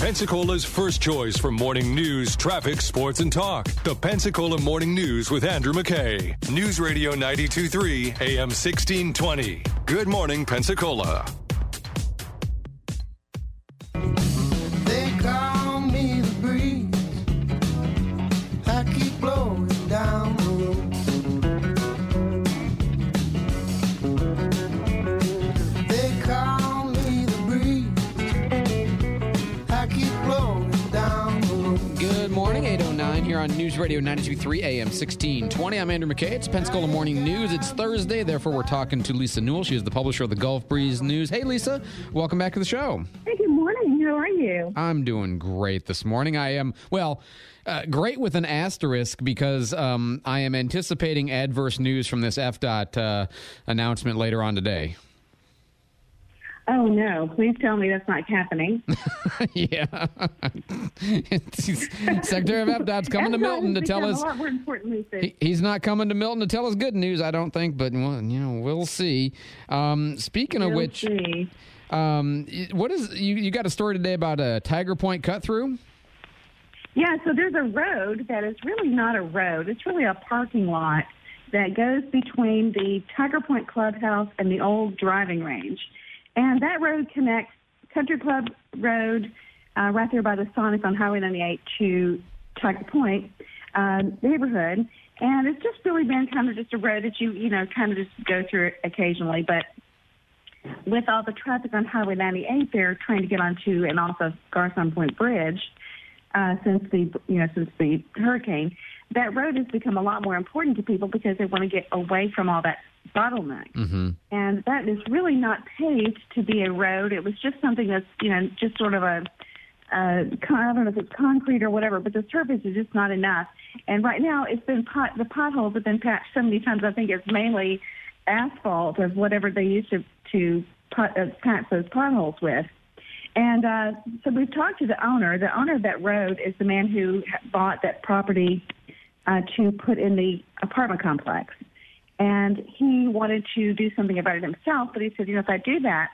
Pensacola's first choice for morning news, traffic, sports, and talk. The Pensacola Morning News with Andrew McKay. News Radio 92.3 AM 1620. Good morning, Pensacola. They call me the breeze. I keep blowing down the road. They call me the breeze. I keep blowing down the road. Good morning, 8:09 here on News Radio 92.3 AM 1620. I'm Andrew McKay. It's Pensacola Morning News. It's Thursday, therefore we're talking to Lisa Newell. She is the publisher of the Gulf Breeze News. Hey, Lisa. Welcome back to the show. Hey, good morning. How are you? I'm doing great this morning. I am, great with an asterisk because I am anticipating adverse news from this FDOT announcement later on today. Oh, no. Please tell me that's not happening. Yeah. Secretary of FDOT's coming to Milton to tell us. A lot more important these days. He's not coming to Milton to tell us good news, I don't think, but we'll see. Speaking of which, what is you got a story today about a Tiger Point cut through? Yeah, so there's a road that is really not a road. It's really a parking lot that goes between the Tiger Point Clubhouse and the old driving range. And that road connects Country Club Road right there by the Sonic on Highway 98 to Tiger Point neighborhood. And it's just really been kind of just a road that you kind of just go through occasionally. But with all the traffic on Highway 98 there trying to get onto and off of Garcon Point Bridge since the hurricane, that road has become a lot more important to people because they want to get away from all that bottleneck. Mm-hmm. And that is really not paved to be a road. It was just something that's, just sort of I don't know if it's concrete or whatever, but the surface is just not enough. And right now it's been the potholes have been patched so many times. I think it's mainly asphalt of whatever they used to patch those potholes with. And so we've talked to the owner. The owner of that road is the man who bought that property to put in the apartment complex. And he wanted to do something about it himself, but he said, if I do that,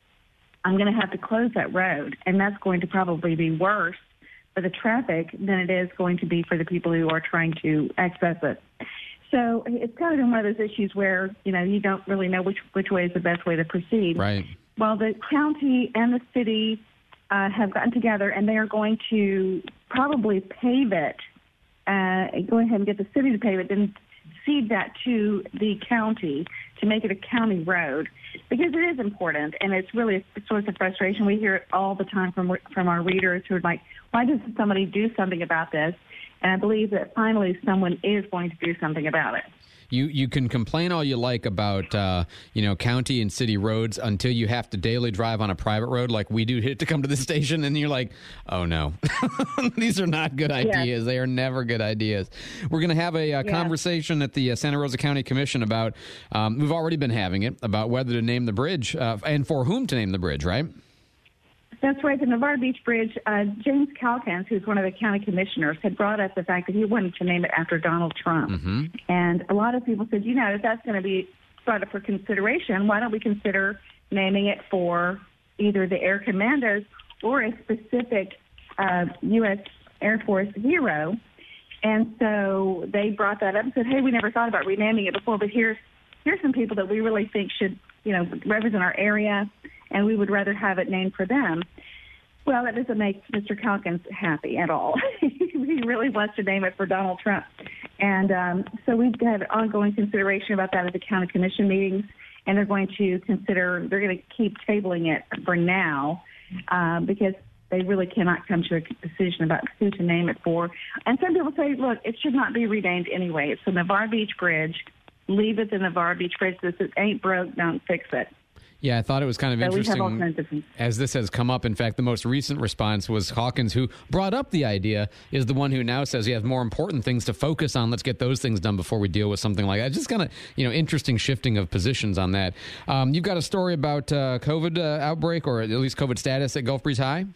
I'm going to have to close that road, and that's going to probably be worse for the traffic than it is going to be for the people who are trying to access it. So it's kind of been one of those issues where, you don't really know which way is the best way to proceed. Right. Well, the county and the city have gotten together, and they are going to probably pave it, go ahead and get the city to pave it, then cede that to the county to make it a county road, because it is important, and it's really a source of frustration. We hear it all the time from our readers who are like, why doesn't somebody do something about this? And I believe that finally someone is going to do something about it. You can complain all you like about, county and city roads until you have to daily drive on a private road like we do to come to the station, and you're like, oh, no. These are not good ideas. They are never good ideas. We're going to have a conversation at the Santa Rosa County Commission about, we've already been having it, about whether to name the bridge and for whom to name the bridge, right? That's right. The Navarre Beach Bridge, James Calkins, who's one of the county commissioners, had brought up the fact that he wanted to name it after Donald Trump. Mm-hmm. And a lot of people said, if that's going to be brought up for consideration, why don't we consider naming it for either the Air Commandos or a specific U.S. Air Force hero? And so they brought that up and said, hey, we never thought about renaming it before, but here's some people that we really think should, represent our area, and we would rather have it named for them. Well, that doesn't make Mr. Calkins happy at all. He really wants to name it for Donald Trump. And so we've had ongoing consideration about that at the county commission meetings, and they're going to keep tabling it for now because they really cannot come to a decision about who to name it for. And some people say, look, it should not be renamed anyway. It's the Navarre Beach Bridge. Leave it the Navarre Beach Bridge. This ain't broke, don't fix it. Yeah, I thought it was kind of interesting as this has come up. In fact, the most recent response was Hawkins, who brought up the idea, is the one who now says he has more important things to focus on. Let's get those things done before we deal with something like that. Just kind of, interesting shifting of positions on that. You've got a story about COVID outbreak, or at least COVID status at Gulf Breeze High?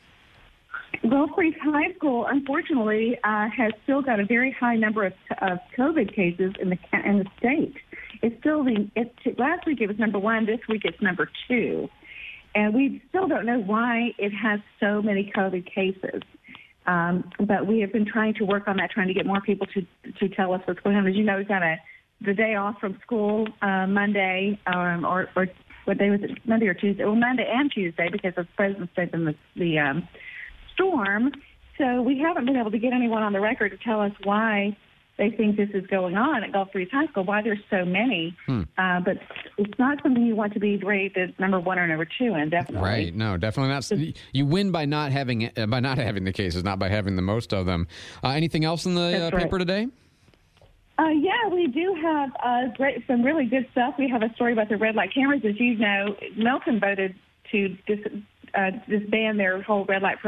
Gulf Breeze High School, unfortunately, has still got a very high number of COVID cases in the state. It's still last week it was number 1. This week it's number 2. And we still don't know why it has so many COVID cases. But we have been trying to work on that, trying to get more people to tell us what's going on. As you know, we've got the day off from school Monday, or what day was it? Monday or Tuesday? Well, Monday and Tuesday because of President's Day and the storm. So we haven't been able to get anyone on the record to tell us why they think this is going on at Gulf Breeze High School, why there's so many. But it's not something you want to be rated number one or number two in, definitely. Right. No, definitely not. You win by not having the cases, not by having the most of them. Anything else in the paper today? Yeah, we do have some really good stuff. We have a story about the red light cameras. As you know, Milton voted to disband their whole red light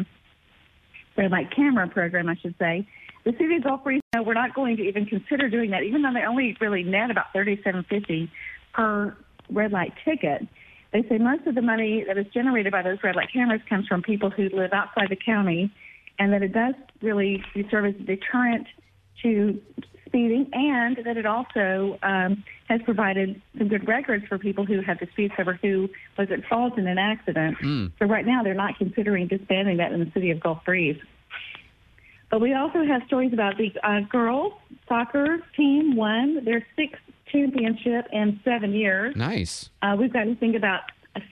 camera program, I should say. The city of Gulf Breeze, we're not going to even consider doing that, even though they only really net about $37.50 per red light ticket. They say most of the money that is generated by those red light cameras comes from people who live outside the county, and that it does really serve as a deterrent to speeding, and that it also has provided some good records for people who have disputes over who was at fault in an accident. So right now they're not considering disbanding that in the city of Gulf Breeze. But we also have stories about the girls soccer team won their 6th championship in 7 years. Nice. We've got to think about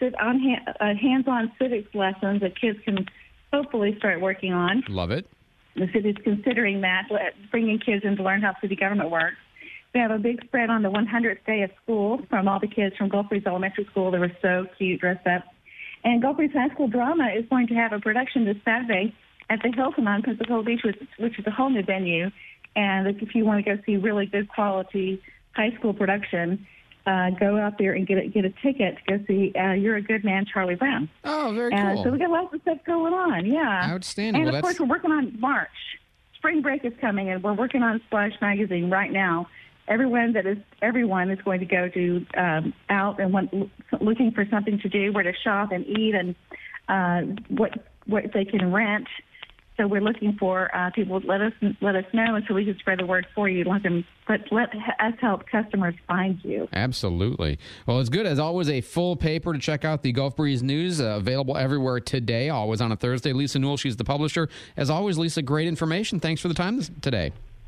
hands-on civics lessons that kids can hopefully start working on. Love it. The city is considering that, bringing kids in to learn how city government works. We have a big spread on the 100th day of school from all the kids from Gulf Breeze Elementary School. They were so cute, dressed up. And Gulf Breeze High School Drama is going to have a production this Saturday at the Hilton on Pensacola Beach, which is a whole new venue. And if you want to go see really good quality high school production, go out there and get a ticket to go see You're a Good Man, Charlie Brown. Oh, very cool. So we got lots of stuff going on, yeah. Outstanding. And, of course, we're working on March. Spring break is coming, and we're working on Splash Magazine right now. Everyone is going to go to out and looking for something to do, where to shop and eat, and what they can rent. So we're looking for people to let us know, and so we can spread the word for you. Let us help customers find you. Absolutely. Well, it's good. As always, a full paper to check out the Gulf Breeze News, available everywhere today, always on a Thursday. Lisa Newell, she's the publisher. As always, Lisa, great information. Thanks for the time today.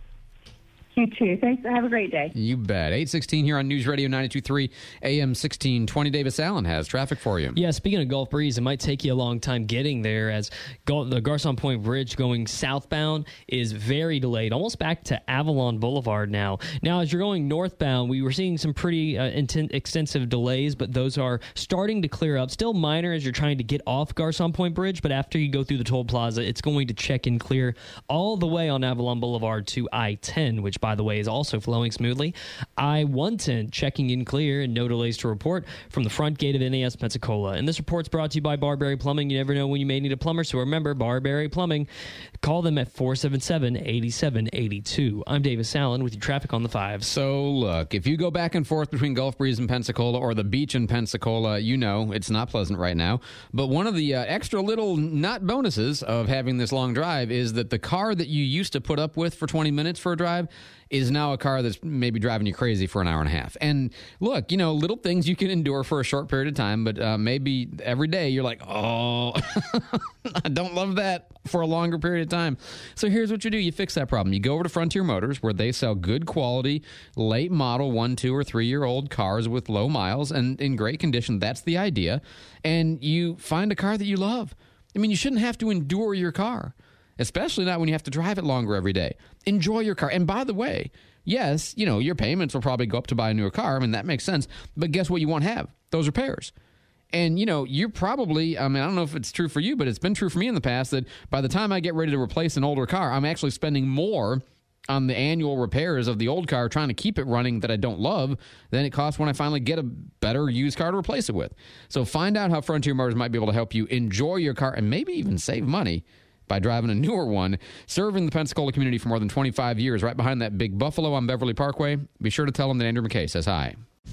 You too. Thanks. Have a great day. You bet. 8:16 here on News Radio 92.3 AM 1620. Davis Allen has traffic for you. Yeah, speaking of Gulf Breeze, it might take you a long time getting there, as the Garcon Point Bridge going southbound is very delayed, almost back to Avalon Boulevard now. Now, as you're going northbound, we were seeing some pretty extensive delays, but those are starting to clear up. Still minor as you're trying to get off Garcon Point Bridge, but after you go through the toll plaza, it's going to check and clear all the way on Avalon Boulevard to I-10, which, by the way, is also flowing smoothly. I-110 checking in clear and no delays to report from the front gate of NAS Pensacola. And this report's brought to you by Barberry Plumbing. You never know when you may need a plumber, so remember, Barberry Plumbing. Call them at 477-8782. I'm Davis Allen with your traffic on the 5. So, look, if you go back and forth between Gulf Breeze and Pensacola or the beach in Pensacola, you know it's not pleasant right now. But one of the extra little not bonuses of having this long drive is that the car that you used to put up with for 20 minutes for a drive is now a car that's maybe driving you crazy for an hour and a half. And look, little things you can endure for a short period of time, but maybe every day you're like, oh, I don't love that for a longer period of time. So here's what you do. You fix that problem. You go over to Frontier Motors, where they sell good quality, late model 1, 2, or 3-year-old cars with low miles and in great condition. That's the idea. And you find a car that you love. I mean, you shouldn't have to endure your car, especially not when you have to drive it longer every day. Enjoy your car. And by the way, yes, your payments will probably go up to buy a newer car. I mean, that makes sense. But guess what you won't have? Those repairs. And, you're probably, I don't know if it's true for you, but it's been true for me in the past that by the time I get ready to replace an older car, I'm actually spending more on the annual repairs of the old car, trying to keep it running, that I don't love, than it costs when I finally get a better used car to replace it with. So find out how Frontier Motors might be able to help you enjoy your car and maybe even save money by driving a newer one, serving the Pensacola community for more than 25 years, right behind that big Buffalo on Beverly Parkway. Be sure to tell them that Andrew McKay says hi.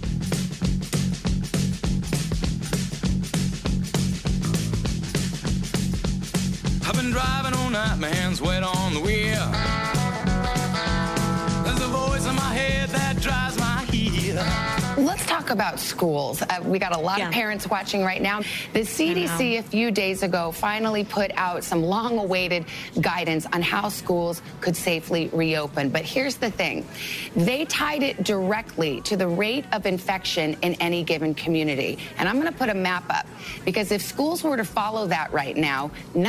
I've been driving all night, my hands wet on the wheel. There's a voice in my head that drives my heel. Let's talk about schools. We got a lot of parents watching right now. The CDC a few days ago finally put out some long-awaited guidance on how schools could safely reopen. But here's the thing. They tied it directly to the rate of infection in any given community. And I'm going to put a map up, because if schools were to follow that right now,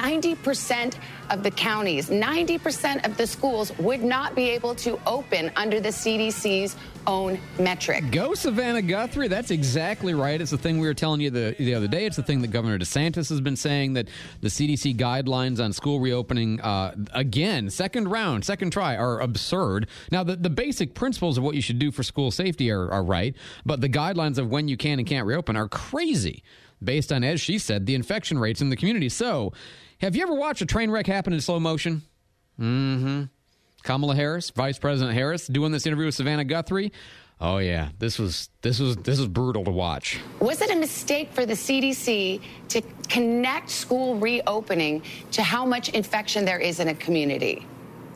90% of the counties, 90% of the schools would not be able to open under the CDC's own metric. Go Savannah Guthrie. That's exactly right. It's the thing we were telling you the other day. It's the thing that Governor DeSantis has been saying, that the CDC guidelines on school reopening, again, second round, second try, are absurd. Now, the basic principles of what you should do for school safety are right, but the guidelines of when you can and can't reopen are crazy, based on, as she said, the infection rates in the community. So, have you ever watched a train wreck happen in slow motion? Mm-hmm. Kamala Harris, Vice President Harris, doing this interview with Savannah Guthrie. Oh yeah, this was brutal to watch. Was it a mistake for the CDC to connect school reopening to how much infection there is in a community?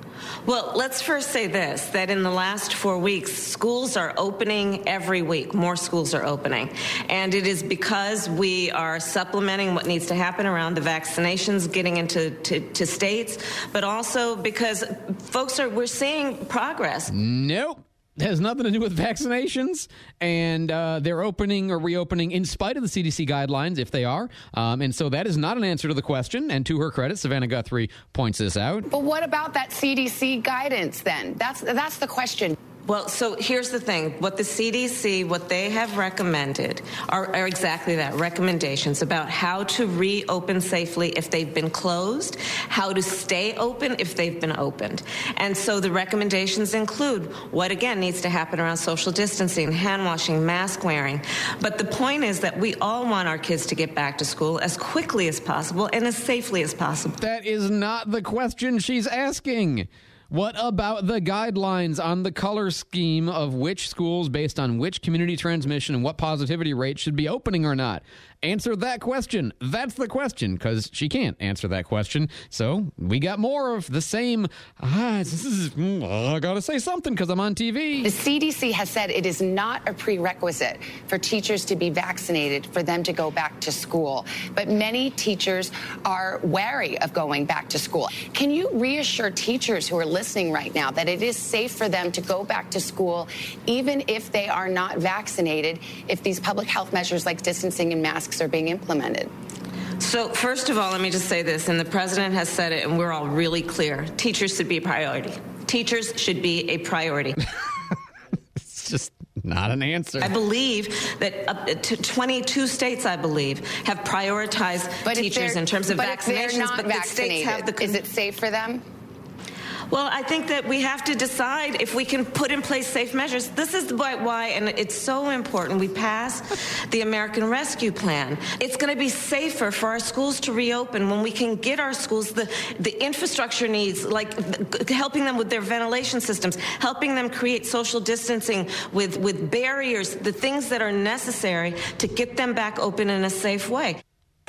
Well, let's first say this, that in the last 4 weeks, schools are opening every week. More schools are opening. And it is because we are supplementing what needs to happen around the vaccinations getting into states, but also because we're seeing progress. Nope. It has nothing to do with vaccinations, and they're opening or reopening in spite of the CDC guidelines, if they are. And so that is not an answer to the question. And to her credit, Savannah Guthrie points this out. But what about that CDC guidance then? That's the question. Well, so here's the thing. What the CDC, what they have recommended are exactly that, recommendations about how to reopen safely if they've been closed, how to stay open if they've been opened. And so the recommendations include what, again, needs to happen around social distancing, hand washing, mask wearing. But the point is that we all want our kids to get back to school as quickly as possible and as safely as possible. That is not the question she's asking. What about the guidelines on the color scheme of which schools, based on which community transmission and what positivity rate, should be opening or not? Answer that question. That's the question, because she can't answer that question. So we got more of the same, I got to say something because I'm on TV. The CDC has said it is not a prerequisite for teachers to be vaccinated for them to go back to school. But many teachers are wary of going back to school. Can you reassure teachers who are listening right now that it is safe for them to go back to school even if they are not vaccinated, if these public health measures like distancing and masks are being implemented? So first of all, let me just say this, and the president has said it, and we're all really clear. Teachers should be a priority. Teachers should be a priority. It's just not an answer. I believe that up to 22 states, I believe, have prioritized teachers in terms of vaccinations, but the states have the... Is it safe for them? Well, I think that we have to decide if we can put in place safe measures. This is why, and it's so important, we pass the American Rescue Plan. It's going to be safer for our schools to reopen when we can get our schools the infrastructure needs, like helping them with their ventilation systems, helping them create social distancing with barriers, the things that are necessary to get them back open in a safe way.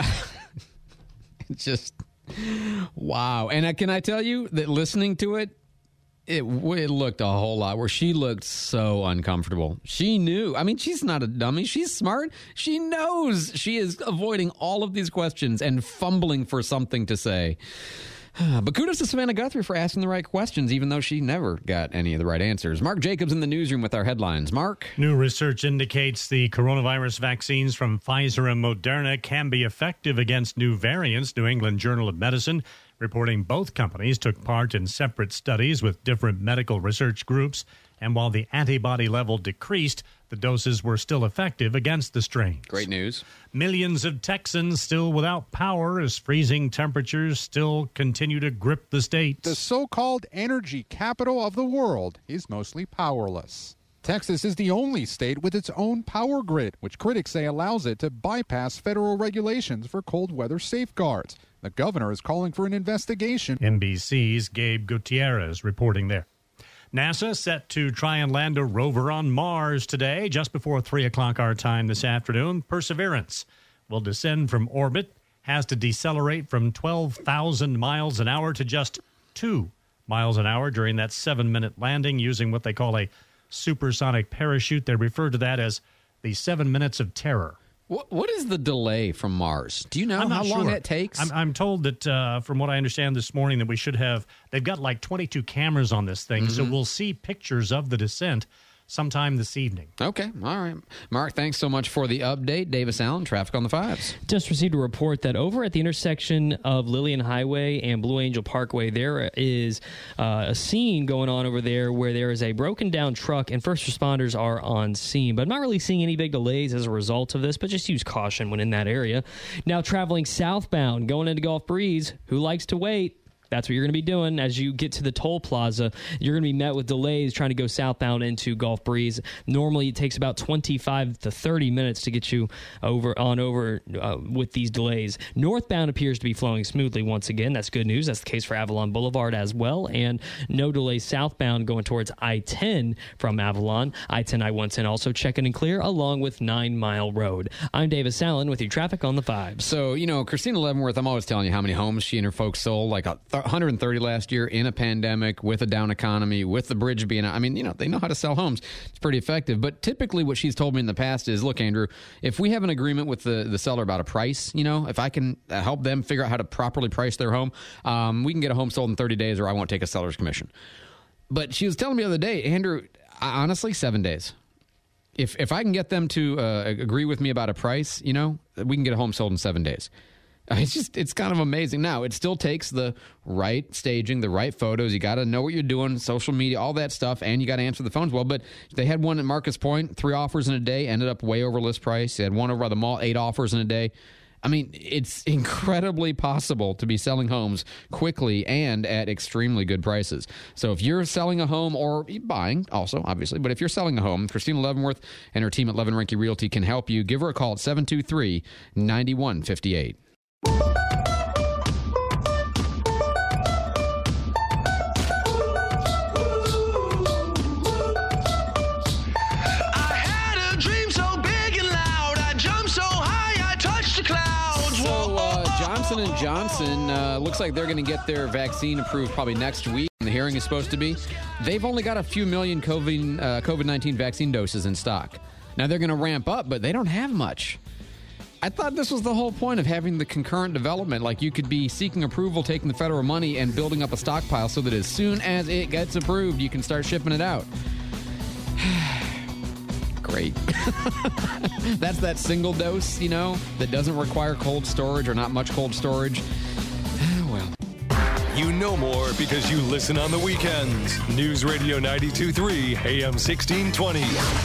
Just... wow. And can I tell you that listening to it, it looked a whole lot where she looked so uncomfortable. She knew. I mean, she's not a dummy. She's smart. She knows she is avoiding all of these questions and fumbling for something to say. But kudos to Savannah Guthrie for asking the right questions, even though she never got any of the right answers. Mark Jacobs in the newsroom with our headlines. Mark? New research indicates the coronavirus vaccines from Pfizer and Moderna can be effective against new variants. New England Journal of Medicine reporting both companies took part in separate studies with different medical research groups. And while the antibody level decreased, the doses were still effective against the strains. Great news. Millions of Texans still without power as freezing temperatures still continue to grip the state. The so-called energy capital of the world is mostly powerless. Texas is the only state with its own power grid, which critics say allows it to bypass federal regulations for cold weather safeguards. The governor is calling for an investigation. NBC's Gabe Gutierrez reporting there. NASA set to try and land a rover on Mars today, just before 3 o'clock our time this afternoon. Perseverance will descend from orbit, has to decelerate from 12,000 miles an hour to just 2 miles an hour during that 7-minute landing using what they call a supersonic parachute. They refer to that as the 7 Minutes of Terror. What is the delay from Mars? Do you know I'm how not long sure. that takes? I'm told that, from what I understand this morning, that we should have, they've got like 22 cameras on this thing, so we'll see pictures of the descent sometime this evening. Okay, all right. Mark, thanks so much for the update. Davis Allen, Traffic on the Fives. Just received a report that over at the intersection of Lillian Highway and Blue Angel Parkway, there is a scene going on over there where there is a broken down truck and first responders are on scene. But I'm not really seeing any big delays as a result of this, but just use caution when in that area. Now traveling southbound, going into Gulf Breeze, who likes to wait? That's what you're going to be doing as you get to the toll plaza. You're going to be met with delays trying to go southbound into Gulf Breeze. Normally, it takes about 25 to 30 minutes to get you over with these delays. Northbound appears to be flowing smoothly once again. That's good news. That's the case for Avalon Boulevard as well. And no delays southbound going towards I-10 from Avalon. I-10, I-110 also checking and clear along with 9 Mile Road. I'm Davis Allen with your Traffic on the Fives. So, Christina Leavenworth, I'm always telling you how many homes she and her folks sold, like 130 last year in a pandemic with a down economy, with the bridge being out. I mean, they know how to sell homes. It's pretty effective. But typically what she's told me in the past is, look, Andrew, if we have an agreement with the seller about a price, if I can help them figure out how to properly price their home, we can get a home sold in 30 days or I won't take a seller's commission. But she was telling me the other day, Andrew, honestly, 7 days. If I can get them to agree with me about a price, we can get a home sold in 7 days. It's kind of amazing. Now, it still takes the right staging, the right photos. You got to know what you're doing, social media, all that stuff, and you got to answer the phones well. But they had one at Marcus Point, 3 offers in a day, ended up way over list price. They had one over by the mall, 8 offers in a day. I mean, it's incredibly possible to be selling homes quickly and at extremely good prices. So if you're selling a home or buying also, obviously, but if you're selling a home, Christina Leavenworth and her team at Levin Rinke Realty can help you. Give her a call at 723-9158. Johnson & Johnson looks like they're going to get their vaccine approved probably next week. The hearing is supposed to be. They've only got a few million COVID-19 vaccine doses in stock. Now they're going to ramp up, but they don't have much. I thought this was the whole point of having the concurrent development. Like you could be seeking approval, taking the federal money, and building up a stockpile so that as soon as it gets approved, you can start shipping it out. Great. That's that single dose, that doesn't require cold storage or not much cold storage. Well. You know more because you listen on the weekends. News Radio 92.3, AM 1620.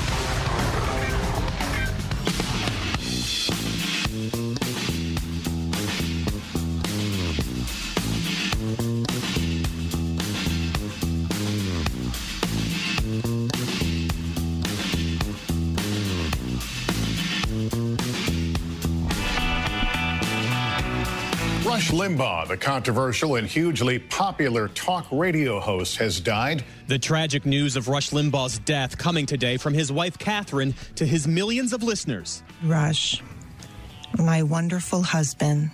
Rush Limbaugh, the controversial and hugely popular talk radio host, has died. The tragic news of Rush Limbaugh's death coming today from his wife, Catherine, to his millions of listeners. Rush, my wonderful husband,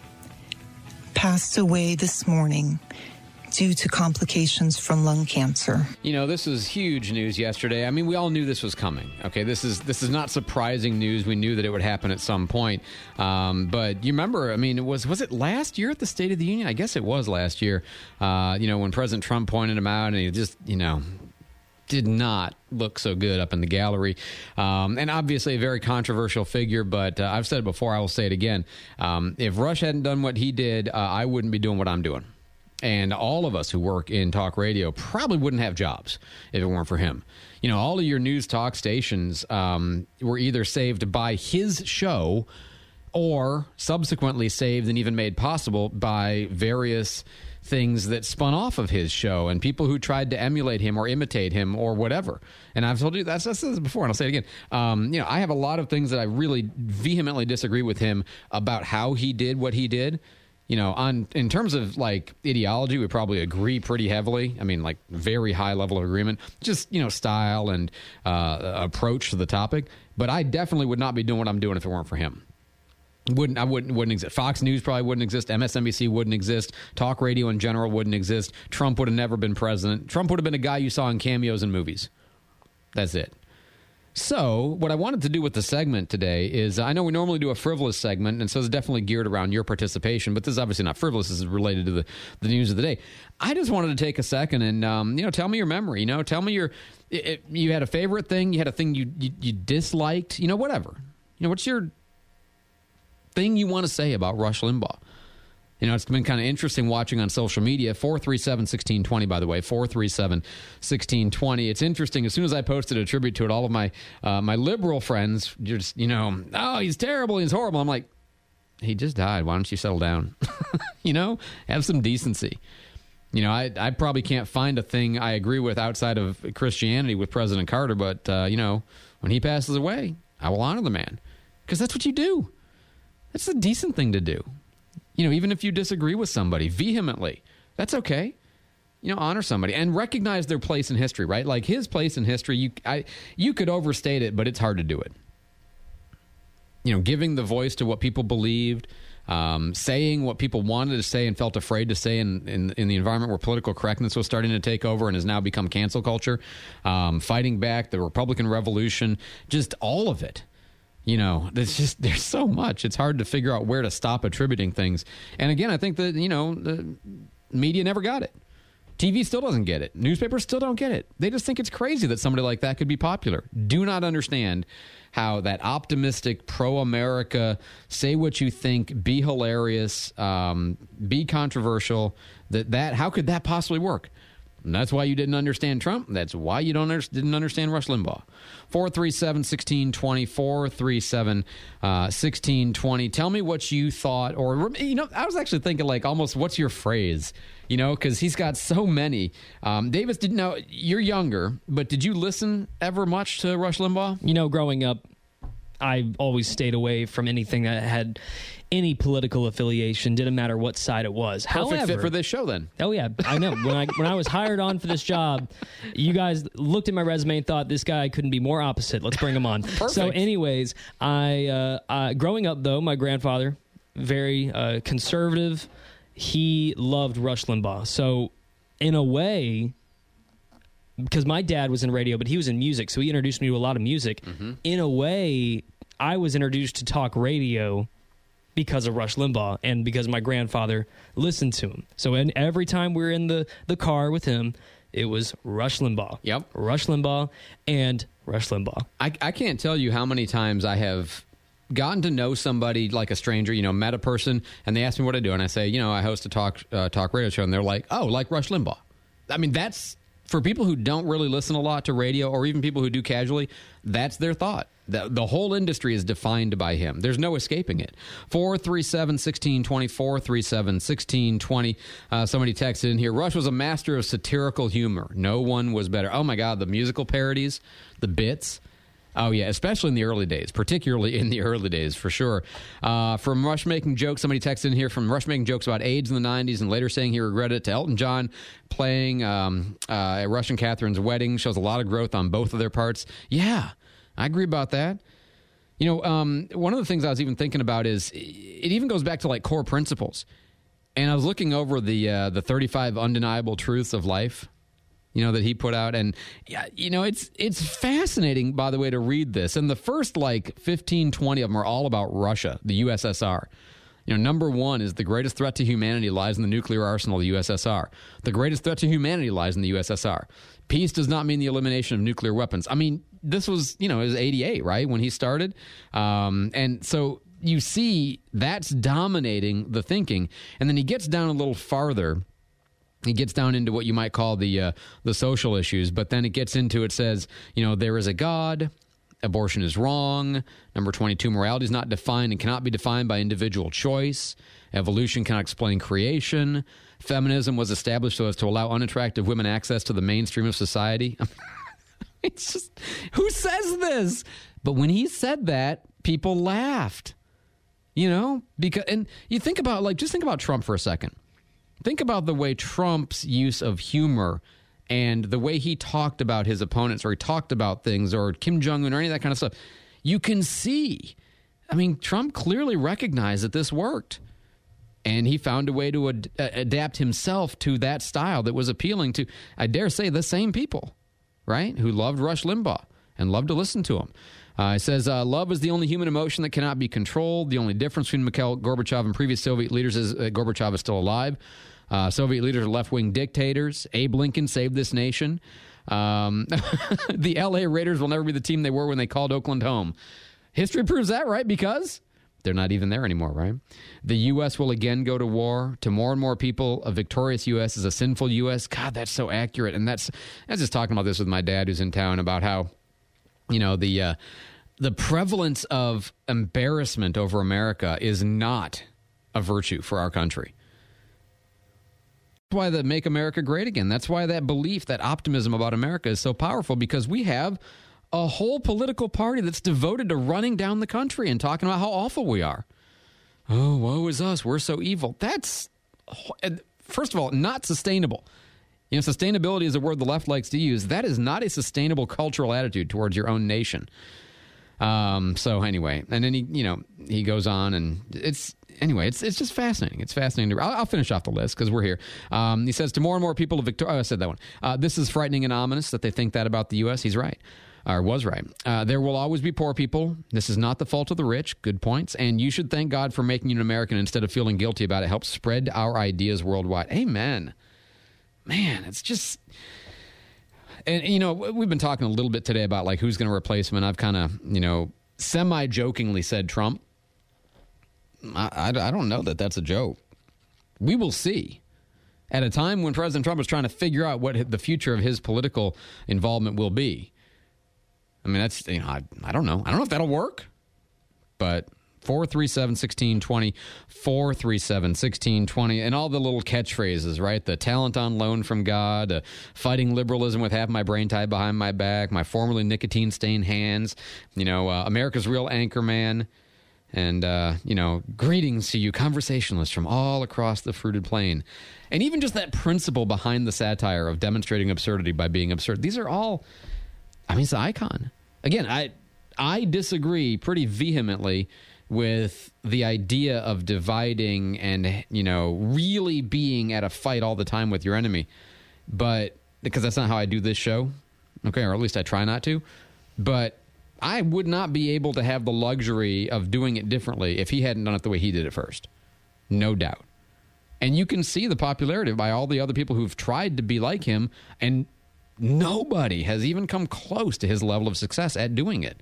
passed away this morning due to complications from lung cancer. This was huge news yesterday. I mean, we all knew this was coming. Okay, this is not surprising news. We knew that it would happen at some point. But you remember, I mean, was it last year at the State of the Union? I guess it was last year. When President Trump pointed him out, and he just, did not look so good up in the gallery. And obviously a very controversial figure, but I've said it before, I will say it again. If Rush hadn't done what he did, I wouldn't be doing what I'm doing. And all of us who work in talk radio probably wouldn't have jobs if it weren't for him. All of your news talk stations were either saved by his show or subsequently saved and even made possible by various things that spun off of his show and people who tried to emulate him or imitate him or whatever. And I've told you that's this before, and I'll say it again. I have a lot of things that I really vehemently disagree with him about how he did what he did. In terms of like ideology, we probably agree pretty heavily. I mean, like very high level of agreement, just, style and approach to the topic. But I definitely would not be doing what I'm doing if it weren't for him. Wouldn't exist. Fox News probably wouldn't exist. MSNBC wouldn't exist. Talk radio in general wouldn't exist. Trump would have never been president. Trump would have been a guy you saw in cameos in movies. That's it. So what I wanted to do with the segment today is, I know we normally do a frivolous segment, and so it's definitely geared around your participation, but this is obviously not frivolous. This is related to the news of the day. I just wanted to take a second and, tell me your memory. Tell me you had a favorite thing, you had a thing you disliked, whatever. What's your thing you want to say about Rush Limbaugh? It's been kind of interesting watching on social media. 437-1620, by the way, 437-1620. It's interesting. As soon as I posted a tribute to it, all of my my liberal friends just, oh, he's terrible, he's horrible. I'm like, he just died. Why don't you settle down? Have some decency. I probably can't find a thing I agree with outside of Christianity with President Carter, but, when he passes away, I will honor the man. Because that's what you do. That's a decent thing to do. Even if you disagree with somebody vehemently, that's okay. Honor somebody and recognize their place in history, right? Like his place in history, you could overstate it, but it's hard to do it. Giving the voice to what people believed, saying what people wanted to say and felt afraid to say in the environment where political correctness was starting to take over and has now become cancel culture, fighting back, the Republican Revolution, just all of it. There's so much. It's hard to figure out where to stop attributing things. And again, I think that, the media never got it. TV still doesn't get it. Newspapers still don't get it. They just think it's crazy that somebody like that could be popular. Do not understand how that optimistic, pro-America, say what you think, be hilarious, be controversial, how could that possibly work? And that's why you didn't understand Trump. That's why you didn't understand Rush Limbaugh. 437-1620, 437-1620. Tell me what you thought, or, I was actually thinking almost what's your phrase, because he's got so many. Davis, you're younger, but did you listen ever much to Rush Limbaugh? Growing up, I always stayed away from anything that had any political affiliation. Didn't matter what side it was. Perfect fit for this show, then. Oh yeah, I know. When I was hired on for this job, you guys looked at my resume and thought this guy couldn't be more opposite. Let's bring him on. Perfect. So, anyways, I growing up though, my grandfather, very conservative. He loved Rush Limbaugh. So, in a way, because my dad was in radio, but he was in music, so he introduced me to a lot of music. Mm-hmm. In a way, I was introduced to talk radio because of Rush Limbaugh and because my grandfather listened to him. So every time we were in the car with him, it was Rush Limbaugh. Yep. Rush Limbaugh and Rush Limbaugh. I can't tell you how many times I have gotten to know somebody like a stranger, met a person, and they ask me what I do, and I say, I host a talk radio show, and they're like, oh, like Rush Limbaugh. I mean, that's, for people who don't really listen a lot to radio, or even people who do casually, that's their thought. The whole industry is defined by him. There's no escaping it. 437-1620, 437-1620. Somebody texted in here, Rush was a master of satirical humor. No one was better. Oh, my God, the musical parodies, the bits. Oh, yeah, especially in the early days, particularly in the early days, for sure. From Rush making jokes, somebody texted in here, from Rush making jokes about AIDS in the 90s and later saying he regretted it, to Elton John playing at Rush and Catherine's wedding, shows a lot of growth on both of their parts. Yeah, I agree about that. One of the things I was even thinking about is, it even goes back to core principles. And I was looking over the 35 undeniable truths of life, that he put out. And, it's fascinating, by the way, to read this. And the first 15, 20 of them are all about Russia, the USSR. Number one is the greatest threat to humanity lies in the nuclear arsenal of the USSR. The greatest threat to humanity lies in the USSR. Peace does not mean the elimination of nuclear weapons. I mean, this was, it was 88, right, when he started. And so you see that's dominating the thinking. And then he gets down a little farther. He gets down into what you might call the social issues. But then it gets into, it says, there is a God. Abortion is wrong. Number 22, morality is not defined and cannot be defined by individual choice. Evolution cannot explain creation. Feminism was established so as to allow unattractive women access to the mainstream of society. It's just, who says this? But when he said that, people laughed. Because, and you think about, just think about Trump for a second. Think about the way Trump's use of humor and the way he talked about his opponents, or he talked about things, or Kim Jong-un, or any of that kind of stuff. You can see, Trump clearly recognized that this worked. And he found a way to adapt himself to that style that was appealing to, I dare say, the same people, right, who loved Rush Limbaugh and love to listen to him. It says, love is the only human emotion that cannot be controlled. The only difference between Mikhail Gorbachev and previous Soviet leaders is Gorbachev is still alive. Soviet leaders are left-wing dictators. Abe Lincoln saved this nation. The L.A. Raiders will never be the team they were when they called Oakland home. History proves that, right? Because they're not even there anymore, right? The U.S. will again go to war. To more and more people, a victorious U.S. is a sinful U.S. God, that's so accurate. And I was just talking about this with my dad who's in town about how, the prevalence of embarrassment over America is not a virtue for our country. That's why the Make America Great Again. That's why that belief, that optimism about America is so powerful, because we have a whole political party that's devoted to running down the country and talking about how awful we are. Oh, woe is us. We're so evil. That's, first of all, not sustainable. Sustainability is a word the left likes to use. That is not a sustainable cultural attitude towards your own nation. So anyway, and then he goes on, and it's just fascinating. It's fascinating. I'll finish off the list because we're here. He says to more and more people of Victoria. I said that one. This is frightening and ominous that they think that about the U.S. He's right. Or was right. There will always be poor people. This is not the fault of the rich. Good points. And you should thank God for making you an American instead of feeling guilty about it. Help spread our ideas worldwide. Amen. Man, it's just... And, we've been talking a little bit today about, like, who's going to replace him, and I've kind of, semi-jokingly said Trump. I don't know that that's a joke. We will see. At a time when President Trump is trying to figure out what the future of his political involvement will be. I mean, that's, I don't know. I don't know if that'll work, but 437-1620, 437-1620, and all the little catchphrases, right? The talent on loan from God, fighting liberalism with half my brain tied behind my back, my formerly nicotine-stained hands, America's real anchor man, and, greetings to you conversationalists from all across the fruited plain. And even just that principle behind the satire of demonstrating absurdity by being absurd. These are all, it's an icon. Again, I disagree pretty vehemently with the idea of dividing and, really being at a fight all the time with your enemy. But because that's not how I do this show. Okay, or at least I try not to. But I would not be able to have the luxury of doing it differently if he hadn't done it the way he did it first. No doubt. And you can see the popularity by all the other people who've tried to be like him, and nobody has even come close to his level of success at doing it.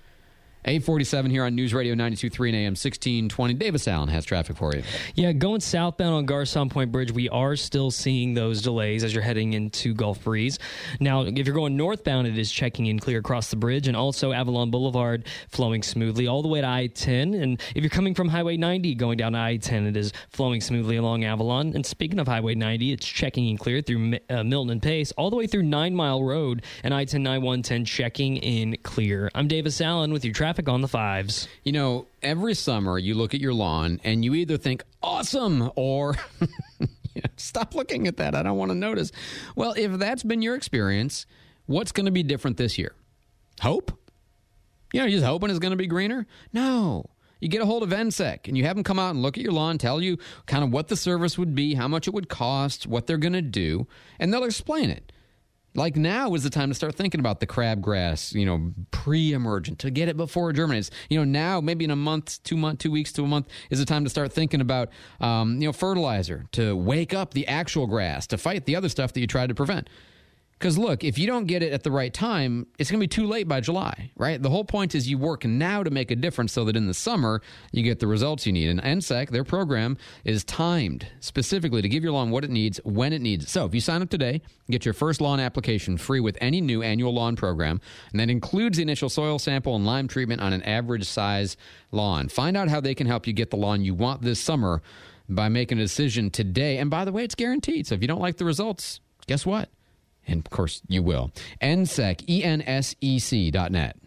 847 here on News Radio 92.3 and AM 1620. Davis Allen has traffic for you. Yeah, going southbound on Garcon Point Bridge, we are still seeing those delays as you're heading into Gulf Breeze. Now, if you're going northbound, it is checking in clear across the bridge, and also Avalon Boulevard flowing smoothly all the way to I-10. And if you're coming from Highway 90 going down to I-10, it is flowing smoothly along Avalon. And speaking of Highway 90, it's checking in clear through Milton and Pace, all the way through 9 Mile Road, and I-10-9110 checking in clear. I'm Davis Allen with your traffic on the fives. Every summer you look at your lawn and you either think awesome or stop looking at that. I don't want to notice. Well, if that's been your experience, what's going to be different this year? Hope? You're just hoping it's going to be greener? No. You get a hold of NSEC and you have them come out and look at your lawn, tell you kind of what the service would be, how much it would cost, what they're going to do, and they'll explain it. Like now is the time to start thinking about the crabgrass, pre-emergent, to get it before it germinates. Now maybe in a month, 2 weeks to a month is the time to start thinking about, fertilizer, to wake up the actual grass, to fight the other stuff that you tried to prevent. Because look, if you don't get it at the right time, it's going to be too late by July, right? The whole point is you work now to make a difference so that in the summer you get the results you need. And NSEC, their program, is timed specifically to give your lawn what it needs when it needs it. So if you sign up today, get your first lawn application free with any new annual lawn program, and that includes the initial soil sample and lime treatment on an average size lawn. Find out how they can help you get the lawn you want this summer by making a decision today. And by the way, it's guaranteed. So if you don't like the results, guess what? And, of course, you will. NSEC, ENSEC.net.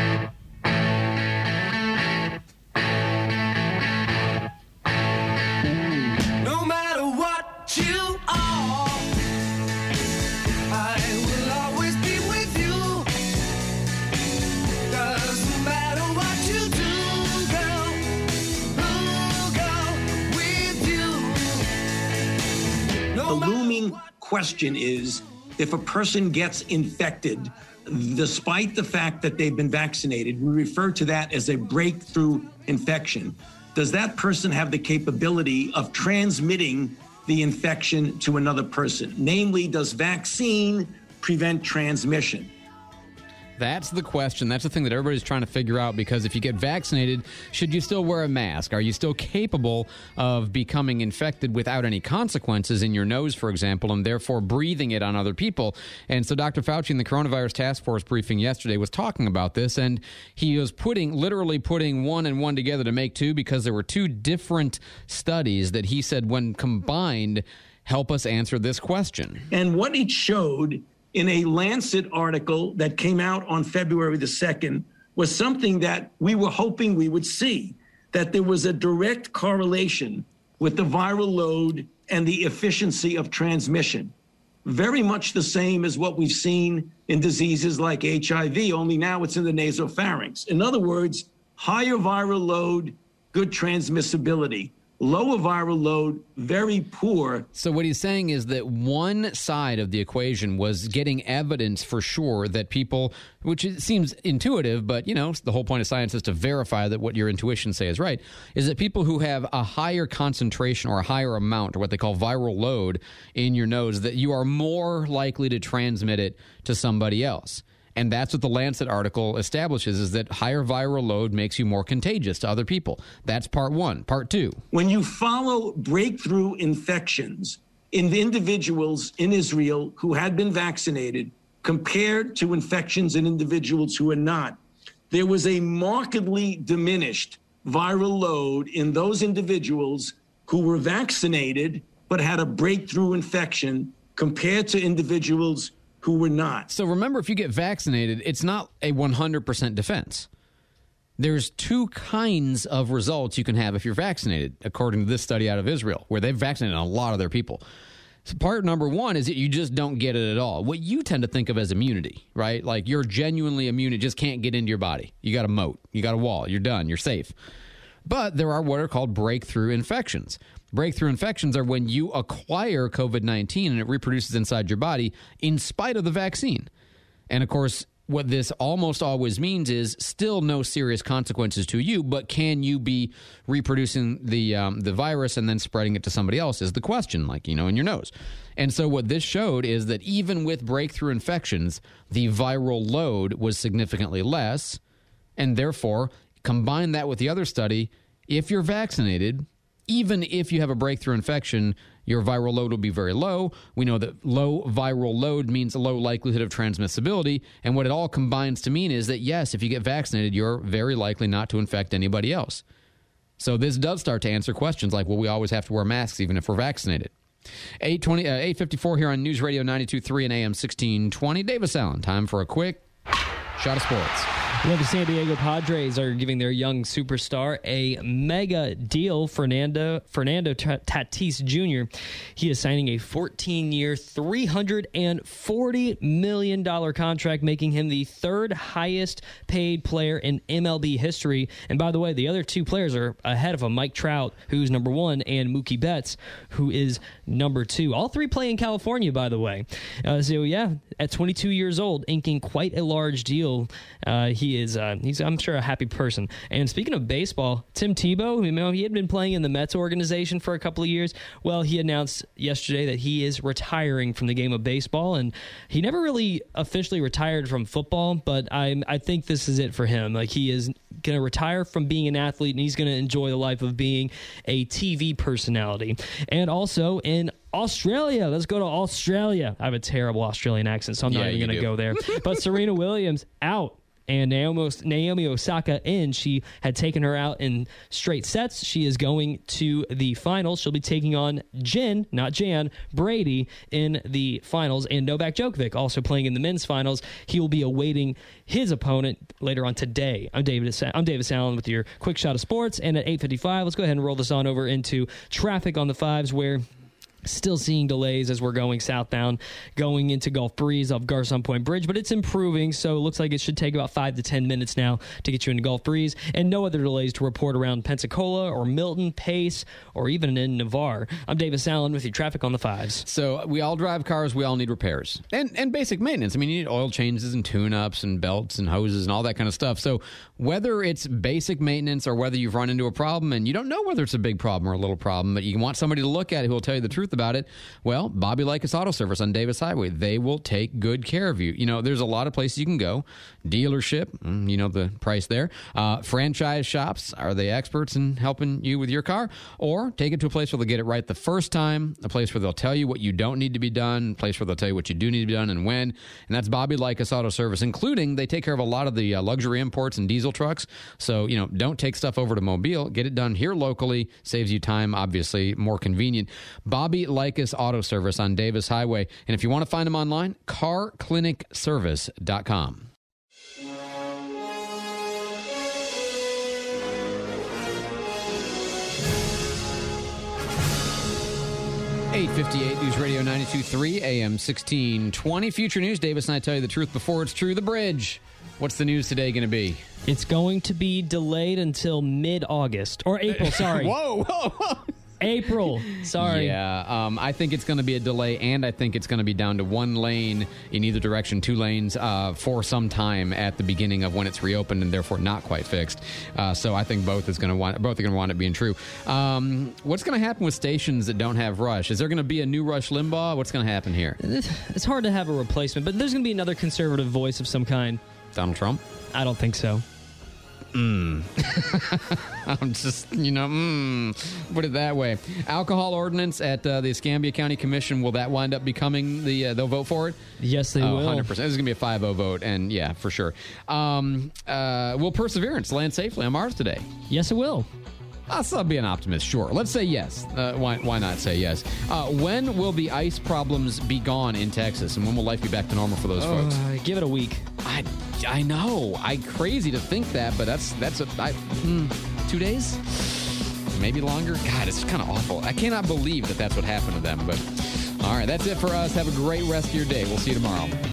No matter what you are, I will always be with you. Doesn't matter what you do, girl, with you. The looming question is, if a person gets infected despite the fact that they've been vaccinated, we refer to that as a breakthrough infection. Does that person have the capability of transmitting the infection to another person? Namely, does vaccine prevent transmission? That's the question. That's the thing that everybody's trying to figure out, because if you get vaccinated, should you still wear a mask? Are you still capable of becoming infected without any consequences in your nose, for example, and therefore breathing it on other people? And so Dr. Fauci in the Coronavirus Task Force briefing yesterday was talking about this, and he was literally putting one and one together to make two, because there were two different studies that he said, when combined, help us answer this question. And what it showed in a Lancet article that came out on February the 2nd was something that we were hoping we would see, that there was a direct correlation with the viral load and the efficiency of transmission. Very much the same as what we've seen in diseases like HIV, only now it's in the nasopharynx. In other words, higher viral load, good transmissibility. Lower viral load, very poor. So what he's saying is that one side of the equation was getting evidence for sure that people, which it seems intuitive, but, you know, the whole point of science is to verify that what your intuition say is right, is that people who have a higher concentration or a higher amount, or what they call viral load in your nose, that you are more likely to transmit it to somebody else. And that's what the Lancet article establishes, is that higher viral load makes you more contagious to other people. That's part one. Part two. When you follow breakthrough infections in the individuals in Israel who had been vaccinated compared to infections in individuals who are not, there was a markedly diminished viral load in those individuals who were vaccinated but had a breakthrough infection compared to individuals who were not. So remember, if you get vaccinated, it's not a 100% defense. There's two kinds of results you can have if you're vaccinated, according to this study out of Israel, where they've vaccinated a lot of their people. So part number one is that you just don't get it at all. What you tend to think of as immunity, right? Like you're genuinely immune. It just can't get into your body. You got a moat. You got a wall. You're done. You're safe. But there are what are called breakthrough infections. Breakthrough infections are when you acquire COVID-19 and it reproduces inside your body in spite of the vaccine. And, of course, what this almost always means is still no serious consequences to you, but can you be reproducing the virus and then spreading it to somebody else is the question, like, you know, in your nose. And so what this showed is that even with breakthrough infections, the viral load was significantly less, and therefore, combine that with the other study, if you're vaccinated, even if you have a breakthrough infection, your viral load will be very low. We know that low viral load means a low likelihood of transmissibility. And what it all combines to mean is that, yes, if you get vaccinated, you're very likely not to infect anybody else. So this does start to answer questions like, well, we always have to wear masks even if we're vaccinated. 8:54 here on News Radio 92.3 and AM 1620. Davis Allen, time for a quick shot of sports. Well, the San Diego Padres are giving their young superstar a mega deal. Fernando Tatis Jr. He is signing a 14-year, $340 million contract, making him the third highest paid player in MLB history. And by the way, the other two players are ahead of him, Mike Trout, who's number one, and Mookie Betts, who is number two. All three play in California, by the way. So, yeah, at 22 years old, inking quite a large deal. He's I'm sure a happy person. And speaking of baseball, Tim Tebow, you know, he had been playing in the Mets organization for a couple of years. Well, he announced yesterday that he is retiring from the game of baseball, and he never really officially retired from football, but I think this is it for him. Like, he is going to retire from being an athlete, and he's going to enjoy the life of being a TV personality. And also in Australia. Let's go to Australia. I have a terrible Australian accent, so I'm not even going to go there. But Serena Williams out. And Naomi Osaka in. She had taken her out in straight sets. She is going to the finals. She'll be taking on Jan Brady in the finals. And Novak Djokovic also playing in the men's finals. He will be awaiting his opponent later on today. I'm Davis Allen with your quick shot of sports. And at 8:55, let's go ahead and roll this on over into traffic on the fives, where Still seeing delays as we're going southbound, going into Gulf Breeze off Garcon Point Bridge, but it's improving, so it looks like it should take about 5 to 10 minutes now to get you into Gulf Breeze, and no other delays to report around Pensacola or Milton, Pace, or even in Navarre. I'm Davis Allen with your traffic on the 5s. So we all drive cars, we all need repairs. And basic maintenance. I mean, you need oil changes and tune-ups and belts and hoses and all that kind of stuff. So whether it's basic maintenance or whether you've run into a problem and you don't know whether it's a big problem or a little problem, but you want somebody to look at it who will tell you the truth about it, well, Bobby Likas Auto Service on Davis Highway. They will take good care of you. You know, there's a lot of places you can go. Dealership, you know the price there. Franchise shops, are they experts in helping you with your car? Or take it to a place where they'll get it right the first time, a place where they'll tell you what you don't need to be done, a place where they'll tell you what you do need to be done and when. And that's Bobby Likas Auto Service, including they take care of a lot of the luxury imports and diesel trucks. So, you know, don't take stuff over to Mobile. Get it done here locally. Saves you time, obviously, more convenient. Bobby Likas Auto Service on Davis Highway. And if you want to find them online, carclinicservice.com. .858 News Radio 92.3 AM 1620. Future News. Davis and I tell you the truth before it's true. The bridge. What's the news today going to be? It's going to be delayed until mid-August. Or April, sorry. Whoa. April. Sorry. Yeah, I think it's going to be a delay, and I think it's going to be down to one lane in either direction, 2 lanes for some time at the beginning of when it's reopened, and therefore not quite fixed. So I think both are going to wind up being true. What's going to happen with stations that don't have Rush? Is there going to be a new Rush Limbaugh? What's going to happen here? It's hard to have a replacement, but there's going to be another conservative voice of some kind. Donald Trump? I don't think so. I'm just, put it that way. Alcohol ordinance at the Escambia County Commission, will that wind up becoming they'll vote for it? Yes, they will. 100%. This is going to be a 5-0 vote, and yeah, for sure. Will Perseverance land safely on Mars today? Yes, it will. I'll still be an optimist, sure. Let's say yes. Why not say yes? When will the ice problems be gone in Texas, and when will life be back to normal for those folks? Give it a week. I know. Crazy to think that, but that's 2 days? Maybe longer? God, it's kind of awful. I cannot believe that that's what happened to them, but all right, that's it for us. Have a great rest of your day. We'll see you tomorrow.